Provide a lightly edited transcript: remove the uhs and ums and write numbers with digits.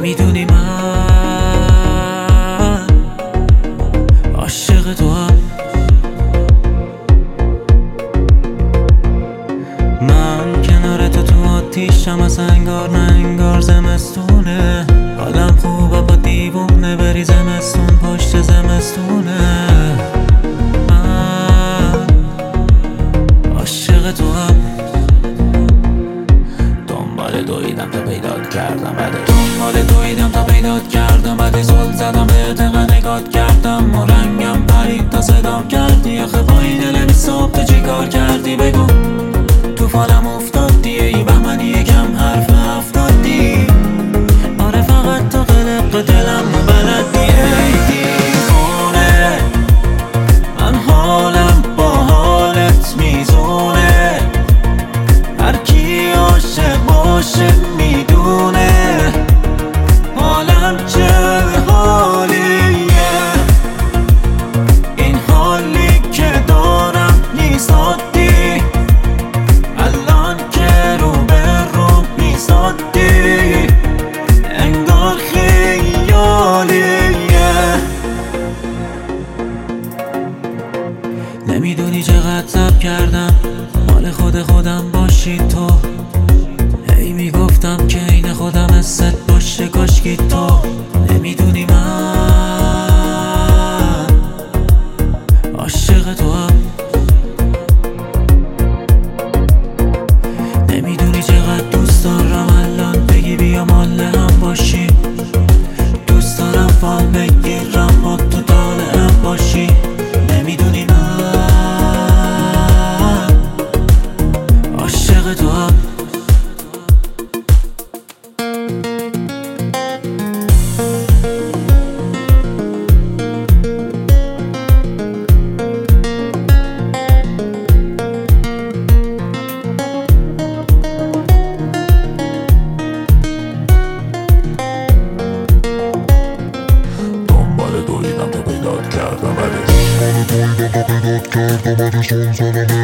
نمیدونی من عاشق تو هم. من کنار تو آتیشم، از انگار نه انگار زمستونه. حالم خوبه با دیوونه بری زمستون پشت زمستونه. من عاشق تو هم. دنبال دویدم تا پیدات کردم، دنبال دویدم تا پیدات کردم. بعدی زل زدم بهت نگات کردم و رنگم پرید تا صدام کردی. آخه با این دل بی صبح تو چی کار کردی؟ بگو توفانم افتادی ای بهمنی یکم حرف افتادی. آره فقط تو قلق دلم و بلدی ای دیوونه. من حالم با حالت میزونه، هر کی عاشق باشه میدونه حالم چه حالیه. این حالی که دارم نیست عادی، الان که رو به رو میزادی انگار خیالیه. نمیدونی چقدر صبر کردم مال خودم باشی تو. هی میگفتم که این خودم حست باشه کاشکی تو. نمیدونی من عاشق تو هم. نمیدونی چقدر دوست دارم الان بگی بیا مال هم باشی. دوست دارم فال بگیرم با تو طالعم باشی. نمیدونی من عاشق تو هم. دویدم تا پیدات کردم، بعدی زل زدم